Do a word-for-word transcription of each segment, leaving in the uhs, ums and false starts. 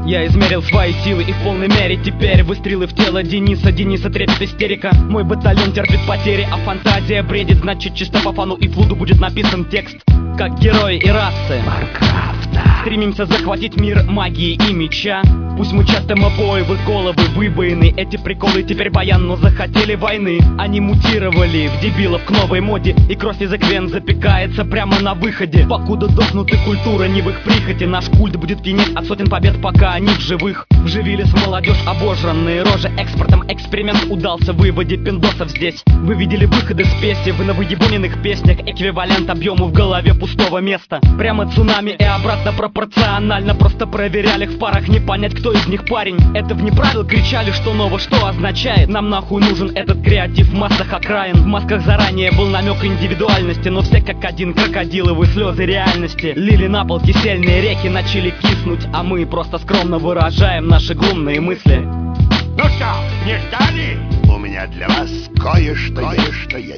Я измерил свои силы и в полной мере теперь выстрелы в тело Дениса. Дениса трепет истерика. Мой батальон терпит потери, а фантазия бредит. Значит, чисто по фану и флуду будет написан текст. Как герои и расы Варкрафта стремимся захватить мир магии и меча. Пусть мы часто обои в их головы выбоины. Эти приколы теперь баян, но захотели войны. Они мутировали в дебилов к новой моде, и кровь из их вен запекается прямо на выходе. Покуда дохнут и культура не в их прихоти, наш культ будет пьянеть от сотен побед, пока они в живых. Вживились в молодежь обожранные рожи. Экспортом эксперимент удался в выводе пиндосов здесь. Вы видели выходы спеси в новоебуненных песнях. Эквивалент объему в голове пустого места. Прямо цунами и обратно пропорционально. Просто проверяли их в парах, не понять, кто из них парень. Это вне правил кричали, что ново, что означает. Нам нахуй нужен этот креатив в массах окраин. В масках заранее был намек индивидуальности, но все как один крокодиловые слезы реальности лили на пол кисельные реки, начали киснуть, а мы просто скромно выражаем наши глумные мысли. Ну что, не ждали? У меня для вас кое-что кое-что есть.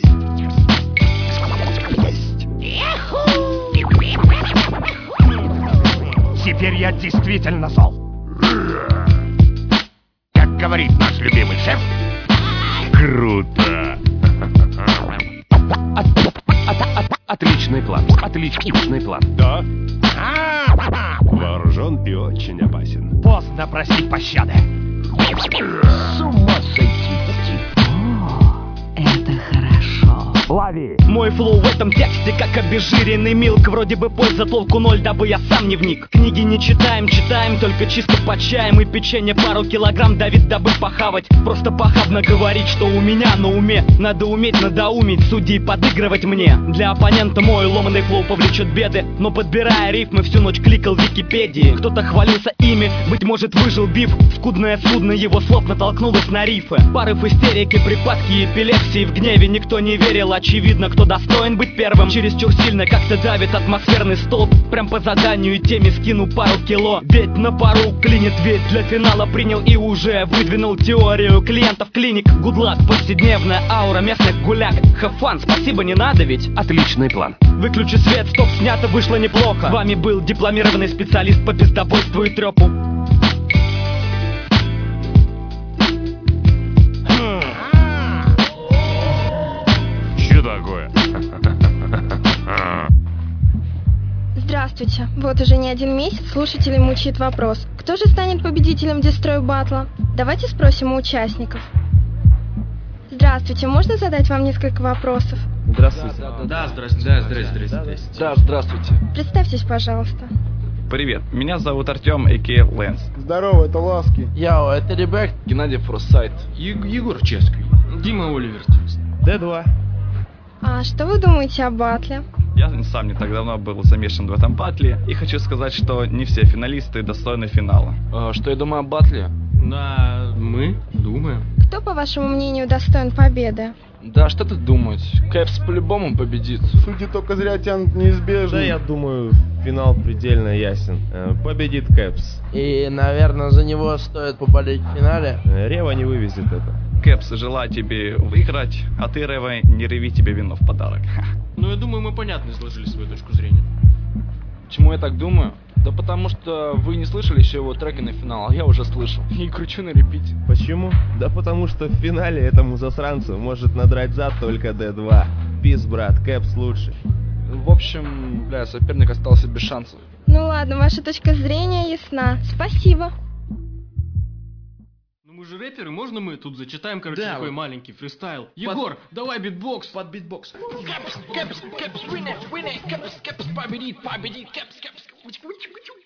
Есть. Теперь я действительно зол. Как говорит наш любимый шеф. Круто. От, от, от, отличный план. Отличный план. Да. Вооружен и очень опасен. Поздно просить пощады. С ума сойти. Это хорошо. Лови. Мой флоу в этом тексте как обезжиренный милк. Вроде бы польза толку ноль, дабы я сам не вник. Книги не читаем, читаем только чисто по чаям. И печенье пару килограмм давит, дабы похавать. Просто похабно говорить, что у меня на уме. Надо уметь надоумить судей подыгрывать мне. Для оппонента мой ломаный флоу повлечет беды. Но подбирая рифмы, всю ночь кликал в Википедии. Кто-то хвалился ими, быть может выжил биф. Скудное судно его слов натолкнулось на рифы. Порыв истерики, припадки эпилепсии. В гневе никто не верил. Очевидно, кто достоин быть первым. Чересчур сильно как-то давит атмосферный столб. Прям по заданию и теме скину пару кило. Ведь на пару клинит, ведь для финала принял и уже выдвинул теорию клиентов клиник. Гудлак, повседневная аура местных гуляк. Хафан, спасибо, не надо ведь. Отличный план. Выключи свет, стоп, снято, вышло неплохо. С вами был дипломированный специалист по пиздобойству и трепу. Такое. Здравствуйте. Вот уже не один месяц слушатели мучают вопрос: кто же станет победителем Destroy Battle? Давайте спросим у участников. Здравствуйте, можно задать вам несколько вопросов? Здравствуйте. Да, да, да, здравствуйте. Да, здравствуйте, здравствуйте. Да, здравствуйте. Представьтесь, пожалуйста. Привет, меня зовут Артем, а.к.а. Лэнс. Здорово, это Ласки. Яо, это Ребек. Геннадий Форсайт. Е- Егор Ческий. Дима Оливер. Дэ два. А что вы думаете о батле? Я сам не так давно был замешан в этом батле, и хочу сказать, что не все финалисты достойны финала. А, что я думаю о батле? Да, мы думаем. Кто, по вашему мнению, достоин победы? Да, что тут думать? Кэпс по-любому победит. Судьи только зря тянут неизбежно. Да, я думаю, финал предельно ясен. Победит Кэпс. И, наверное, за него стоит поболеть в финале. Рева не вывезет это. Кэпс, желаю тебе выиграть, а ты, Рева, не реви тебе вино в подарок. Ну, я думаю, мы понятно изложили свою точку зрения. Почему я так думаю? Да потому что вы не слышали еще его треки на финал, а я уже слышал. И кручу на репите. Почему? Да потому что в финале этому засранцу может надрать зад только Дэ два. Пис, брат, Кэпс лучше. В общем, бля, соперник остался без шансов. Ну ладно, ваша точка зрения ясна. Спасибо. Ну мы же рэперы, можно мы тут зачитаем, короче, Да, такой вот. маленький фристайл? Егор, давай битбокс. Под битбокс. Кэпс, кэпс, кэпс, винер, винер, кэпс, кэпс, победит, победит, кэпс, кэпс.